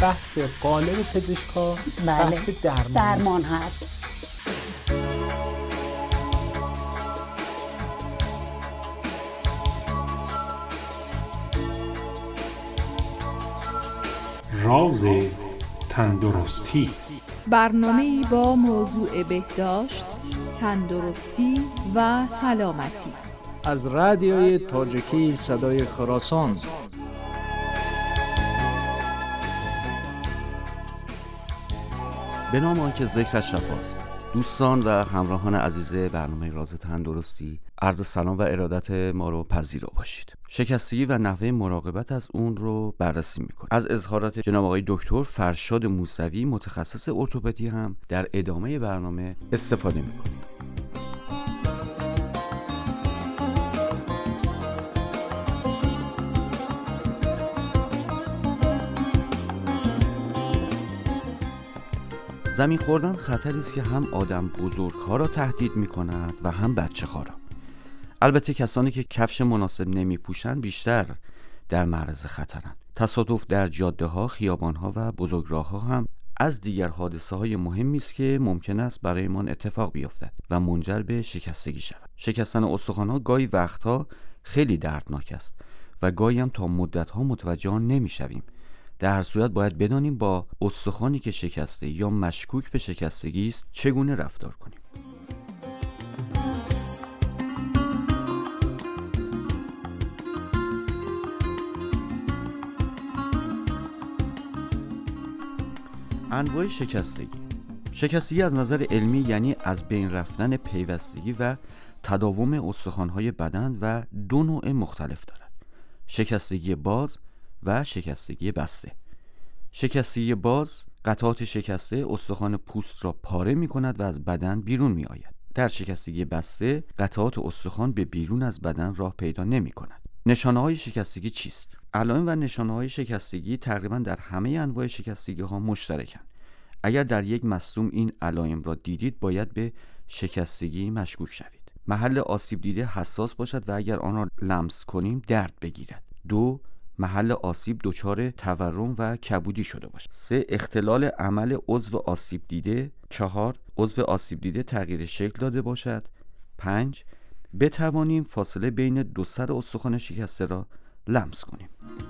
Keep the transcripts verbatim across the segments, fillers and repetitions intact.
بحث قالب پزشکا بحث درمان, درمان هست. راز تندرستی، برنامه‌ای با موضوع بهداشت، تندرستی و سلامتی از رادیوی تاجیکی صدای خراسان. به نام آنکه ذکرش شفاست. دوستان و همراهان عزیز برنامه راز تندرستی، عرض سلام و ارادت ما رو پذیرا باشید. شکستگی و نحوه مراقبت از اون رو بررسی میکنیم. از اظهارات جناب آقای دکتر فرشاد موسوی متخصص ارتوپدی هم در ادامه برنامه استفاده میکنیم. زمین خوردن خطری است که هم آدم بزرگ‌ها را تهدید می‌کند و هم بچه‌ها را. البته کسانی که کفش مناسب نمی‌پوشند بیشتر در معرض خطرند. تصادف در جاده‌ها، خیابان‌ها و بزرگراه‌ها هم از دیگر حادثه‌های مهمی است که ممکن است برایمان اتفاق بیفتد و منجر به شکستگی شود. شکستن استخوان‌ها گاهی وقتها خیلی دردناک است و گاهی هم تا مدت‌ها متوجه آن نمی‌شویم. در هر صورت باید بدانیم با استخوانی که شکسته یا مشکوک به شکستگی است چگونه رفتار کنیم. انواع شکستگی. شکستگی از نظر علمی یعنی از بین رفتن پیوستگی و تداوم استخوان‌های بدن و دو نوع مختلف دارد: شکستگی باز و شکستگی بسته. شکستگی باز قطعات شکسته استخوان پوست را پاره می کند و از بدن بیرون می آید. در شکستگی بسته قطعات استخوان به بیرون از بدن راه پیدا نمی کند. نشانه های شکستگی چیست؟ علائم و نشانه های شکستگی تقریبا در همه انواع شکستگی ها مشترکند. اگر در یک مصدوم این علائم را دیدید باید به شکستگی مشکوک شوید. محل آسیب دیده حساس باشد و اگر آن را لمس کنیم درد بگیرد. دو، محل آسیب دچار تورم و کبودی شده باشد. سه، اختلال عمل عضو آسیب دیده. چهار، عضو آسیب دیده تغییر شکل داده باشد. پنج، بتوانیم فاصله بین دو سر استخوان شکسته را لمس کنیم.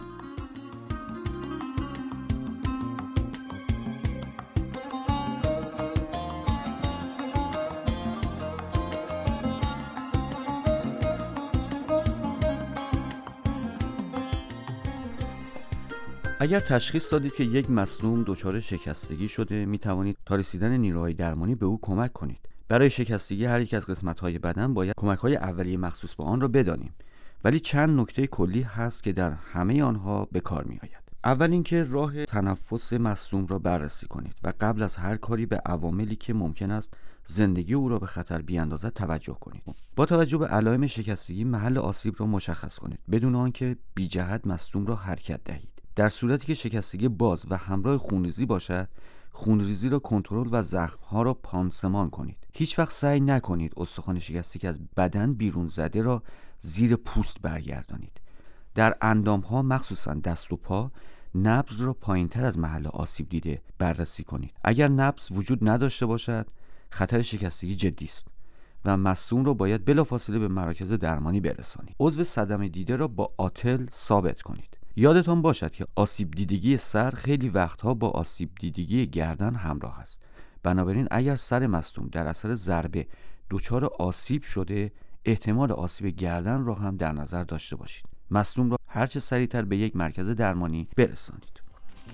اگر تشخیص دادید که یک مصدوم دچار شکستگی شده، می توانید تا رسیدن نیروهای درمانی به او کمک کنید. برای شکستگی هر یک از قسمت‌های بدن باید کمک‌های اولیه مخصوص به آن را بدانیم، ولی چند نکته کلی هست که در همه آنها به کار می‌آید. اول اینکه راه تنفس مصدوم را بررسی کنید و قبل از هر کاری به عواملی که ممکن است زندگی او را به خطر بیاندازد توجه کنید. با توجه به علائم شکستگی محل آسیب را مشخص کنید بدون آنکه بی جهت مصدوم را حرکت دهید. در صورتی که شکستگی باز و همراه خونریزی باشد، خونریزی را کنترل و زخم‌ها را پانسمان کنید. هیچ وقت سعی نکنید استخوان شکسته که از بدن بیرون زده را زیر پوست برگردانید. در اندام‌ها مخصوصاً دست و پا نبض را پایین‌تر از محل آسیب دیده بررسی کنید. اگر نبض وجود نداشته باشد، خطر شکستگی جدی است و مصدوم را باید بلافاصله به مراکز درمانی برسانید. عضو صدمه دیده را با آتل ثابت کنید. یادتان باشد که آسیب دیدگی سر خیلی وقتها با آسیب دیدگی گردن همراه است. بنابراین اگر سر مصدوم در اثر ضربه دچار آسیب شده، احتمال آسیب گردن را هم در نظر داشته باشید. مصدوم را هر چه سریعتر به یک مرکز درمانی برسانید.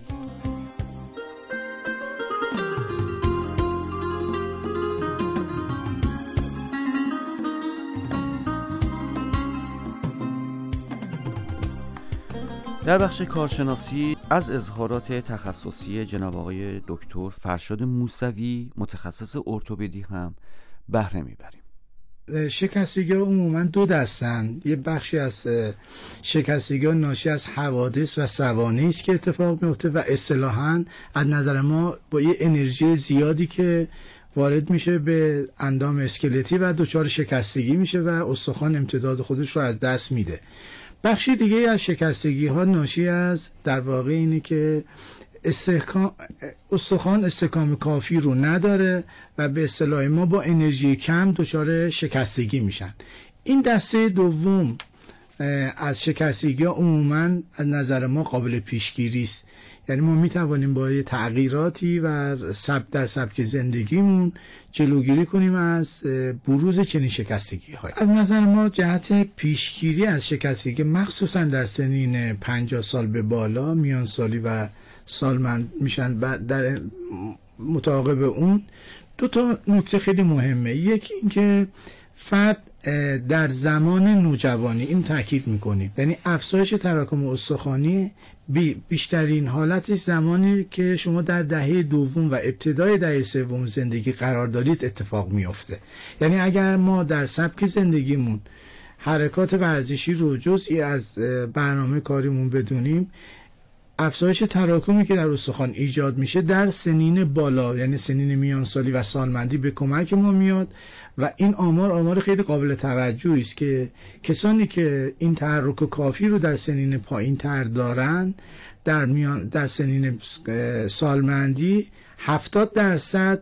در بخش کارشناسی از اظهارات تخصصی جناب آقای دکتر فرشاد موسوی متخصص ارتوپدی هم بهره میبریم. شکستگی ها عموما دو دستن. یه بخشی از شکستگی ها ناشی از حوادث و سوانحی است که اتفاق میفته و اصطلاحاً از نظر ما با یه انرژی زیادی که وارد میشه به اندام اسکلتی و دچار شکستگی میشه و استخوان امتداد خودش رو از دست میده. بخشی دیگه از شکستگی ها ناشی از در واقع اینه که استحکام استخوان استحکام کافی رو نداره و به اصطلاح ما با انرژی کم دچار شکستگی میشن. این دسته دوم از شکستگی ها عموما از نظر ما قابل پیشگیری است. یعنی ما میتوانیم با تغییراتی و سبک در سبک زندگیمون جلوگیری کنیم از بروز چنین شکستگی های. از نظر ما جهت پیشگیری از شکستگی مخصوصا در سنین پنجاه سال به بالا، میان سالی و سالمند میشن، در متعاقب اون دو تا نکته خیلی مهمه. یکی اینکه فرد در زمان نوجوانی، این تاکید میکنیم، یعنی افزایش تراکم استخوانی بیشترین حالتش زمانی که شما در دهه دوم و ابتدای دهه سوم زندگی قرار دارید اتفاق میفته. یعنی اگر ما در سبک زندگیمون حرکات ورزشی رو جزئی از برنامه کاریمون بدونیم، افزایش تراکمی که در استخوان ایجاد میشه در سنین بالا، یعنی سنین میانسالی و سالمندی، به کمک ما میاد و این آمار آمار خیلی قابل توجهی است که کسانی که این تحرک کافی رو در سنین پایین تر دارن در میان در سنین سالمندی هفتاد درصد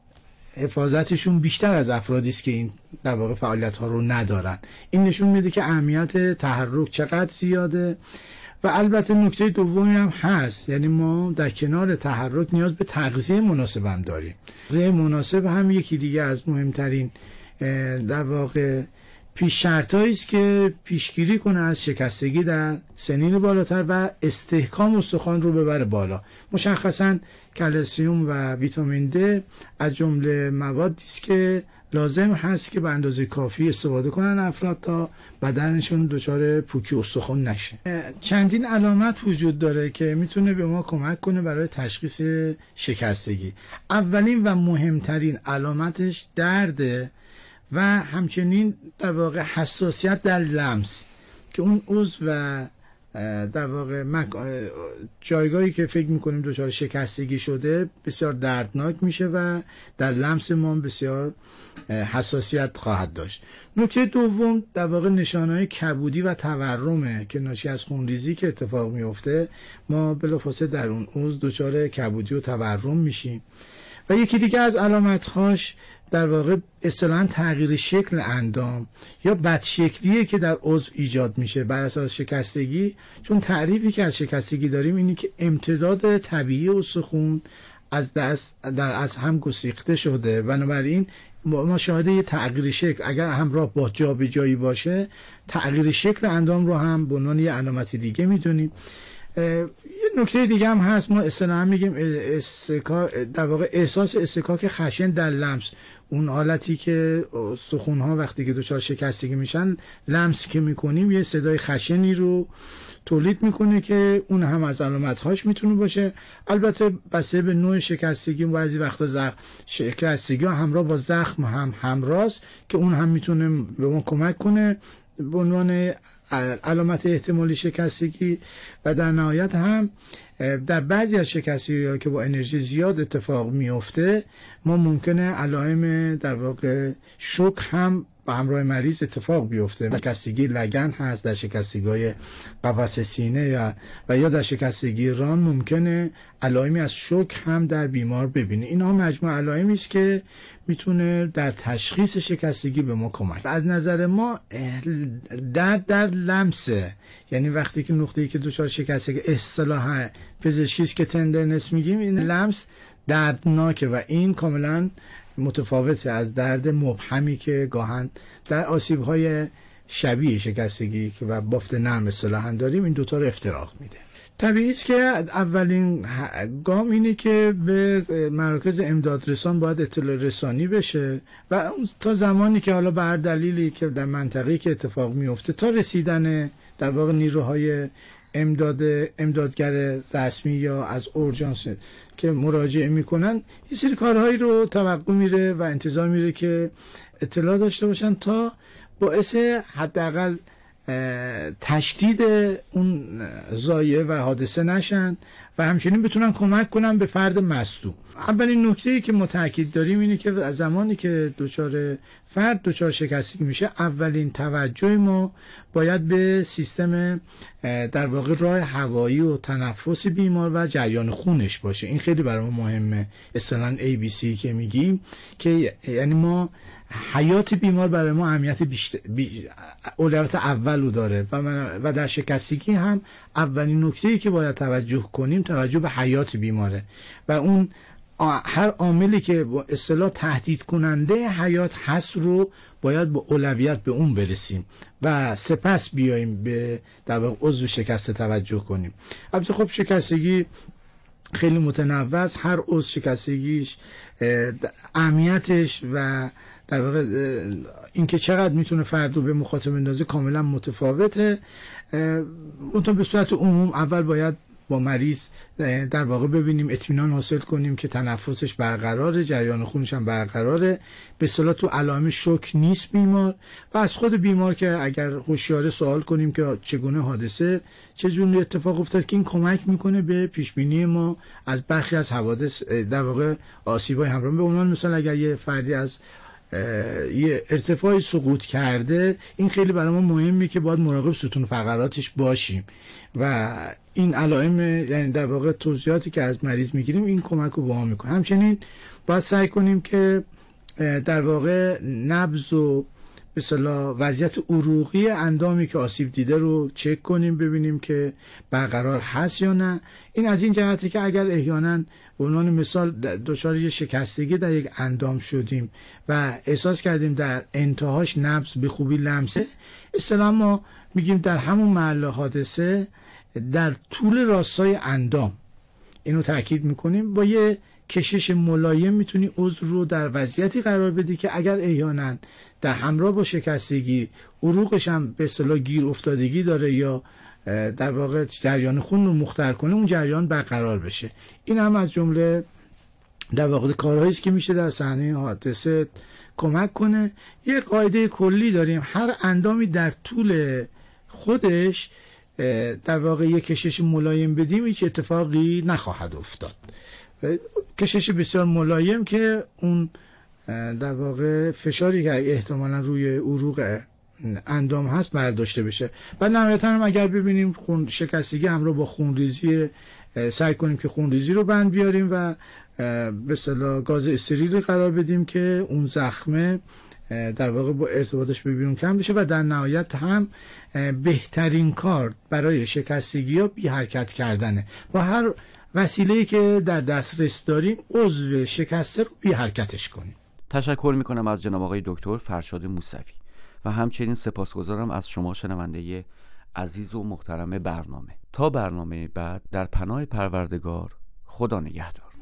حفاظتشون بیشتر از افرادی است که این در واقع فعالیت ها رو ندارن. این نشون میده که اهمیت تحرک چقدر زیاده. و البته نکته دومی هم هست، یعنی ما در کنار تحرک نیاز به تغذیه مناسب هم داریم. تغذیه مناسب هم یکی دیگه از مهمترین در واقع پیش شرطایی است که پیشگیری کنه از شکستگی در سنین بالاتر و استحکام استخوان رو ببره بالا. مشخصاً کلسیم و ویتامین د از جمله موادی است که لازم هست که به اندازه کافی استفاده کنن افراد تا بدنشون دچار پوکی استخوان نشه. چندین علامت وجود داره که میتونه به ما کمک کنه برای تشخیص شکستگی. اولین و مهمترین علامتش درده و همچنین در واقع حساسیت در لمس، که اون عضو و در واقع جایگاهی که فکر میکنیم دچار شکستگی شده بسیار دردناک میشه و در لمس ما بسیار حساسیت خواهد داشت. نکته دوم در واقع نشانه‌های کبودی و تورمه که ناشی از خونریزی که اتفاق میفته، ما بلافاصله در اون عضو دچار کبودی و تورم میشیم. و یکی دیگه از علامت‌هاش در واقع اصطلاحاً تغییر شکل اندام یا بدشکلیه که در عضو ایجاد میشه بر اساس شکستگی. چون تعریفی که از شکستگی داریم اینه که امتداد طبیعی استخوان از دست در از هم گسیخته شده، بنابراین ما شاهد یه تغییر شکل، اگر همراه با جابجایی باشه، تغییر شکل اندام رو هم به عنوان یه علامت دیگه میدونیم. یه نکته دیگه هم هست، ما اصطلاحاً میگیم استکاک، در واقع احساس استکاک خشن در لمس، اون حالتی که استخوان‌ها وقتی که دچار شکستگی میشن لمس که میکنیم یه صدای خشنی رو تولید میکنه که اون هم از علامت‌هاش میتونه باشه. البته بسته به نوع شکستگی بعضی وقتا زخم شکستگی ها همراه با زخم هم همراست که اون هم میتونه به ما کمک کنه به عنوان علامت احتمالی شکستگی. و در نهایت هم در بعضی از شکستگی‌ها که با انرژی زیاد اتفاق میفته، ما ممکنه علائم در واقع شوک هم با همراه مریض اتفاق بیفته. شکستگی لگن هست، در شکستگی‌های قفس سینه یا و یا در شکستگی ران ممکنه علائمی از شوک هم در بیمار ببینه. اینها مجموعه علائمی است که میتونه در تشخیص شکستگی به ما کمک. از نظر ما درد در لمسه، یعنی وقتی که نقطه‌ای که دچار شکستگی اصطلاحاً پزشکی است که تندرنس میگیم، این لمس دردناکه و این کاملا متفاوته از درد مبهمی که گاهن در آسیب‌های شبیه شکستگی که و بافت نرم اصطلاحاً داریم، این دوتا رو افتراق میده. طبیعی است که اولین گام اینه که به مراکز امدادرسان باید اطلاع رسانی بشه و تا زمانی که حالا به هر دلیلی که در منطقه‌ای که اتفاق میفته تا رسیدن در واقع نیروهای امداد امدادگر رسمی یا از اورژانس که مراجعه میکنن، یه سری کارهایی رو توقع میره و انتظار میره که اطلاع داشته باشن تا باعث حداقل تشدید اون ضایعه و حادثه نشن و همچنین بتونن کمک کنن به فرد مصدوم. اولین نکته‌ای که ما تاکید داریم اینه که از زمانی که دچار فرد دچار شکستگی میشه، اولین توجه ما باید به سیستم در واقع راه هوایی و تنفس بیمار و جریان خونش باشه. این خیلی برای ما مهمه. اصطلاحاً ای بی سی که میگیم که یعنی ما حیات بیمار برای ما اهمیت بیشتر بی... اولویت اولو داره و, من... و در شکستگی هم اولین نکته‌ای که باید توجه کنیم توجه به حیات بیماره و اون هر عاملی که با اصطلاح تهدید کننده حیات هست رو باید با اولویت به اون برسیم و سپس بیاییم به در واقع عضو شکسته توجه کنیم. البته خب شکستگی خیلی متنوع است، هر عضو شکستگیش اهمیتش و در واقع اینکه چقدر میتونه فرد رو به مخاطره بندازه کاملا متفاوته. اونطور به صورت عموم اول باید با مریض در واقع ببینیم، اطمینان حاصل کنیم که تنفسش برقراره، جریان خونش هم برقراره، به اصطلاح تو علائم شوک نیست بیمار، و از خود بیمار که اگر هوشیاره سوال کنیم که چگونه حادثه چجوری اتفاق افتاد، که این کمک میکنه به پیش بینی ما از برخی از حوادث در واقع آسیبای همراه. به عنوان مثال اگر یه فردی از یه ارتفاعی سقوط کرده، این خیلی برای ما مهمه که باید مراقب ستون فقراتش باشیم و این علائم یعنی در واقع توضیحاتی که از مریض میگیریم این کمک رو با ما میکنه. همچنین باید سعی کنیم که در واقع نبض و به اصطلاح وضعیت عروقی اندامی که آسیب دیده رو چک کنیم، ببینیم که برقرار هست یا نه. این از این جهته که اگر احیانا به عنوان مثال دچار یه شکستگی در یک اندام شدیم و احساس کردیم در انتهاش نبض به خوبی لمسه، اصطلاحاً ما میگیم در همون محل حادثه در طول راستای اندام، اینو تاکید میکنیم، با یه کشش ملایم میتونی عضو رو در وضعیتی قرار بدی که اگر احیانا در همراه با شکستگی عروقش هم به اصطلاح گیر افتادگی داره یا در واقع جریان خون رو مختل کنه، اون جریان برقرار بشه. این هم از جمله در واقع کارهایی است که میشه در صحنه حادثه کمک کنه. یه قاعده کلی داریم، هر اندامی در طول خودش در واقع یه کشش ملایم بدیم هیچ اتفاقی نخواهد افتاد. کشش بسیار ملایم که اون در واقع فشاری که احتمالا روی عروق اندام هست برداشته بشه. و نهایتا هم اگر ببینیم خون شکستگی همراه با خونریزی، سعی کنیم که خونریزی رو بند بیاریم و به اصطلاح گاز استریل قرار بدیم که اون زخمه در واقع با ارتباطش به بیرون کم بشه. و در نهایت هم بهترین کار برای شکستگی ها بی حرکت کردنه. با هر وسیله‌ای که در دسترس داریم عضو شکسته رو بی حرکتش کنیم. تشکر میکنم از جناب آقای دکتر فرشاد موسوی و همچنین سپاسگزارم از شما شنونده عزیز و محترم برنامه. تا برنامه بعد، در پناه پروردگار، خدا نگهدار.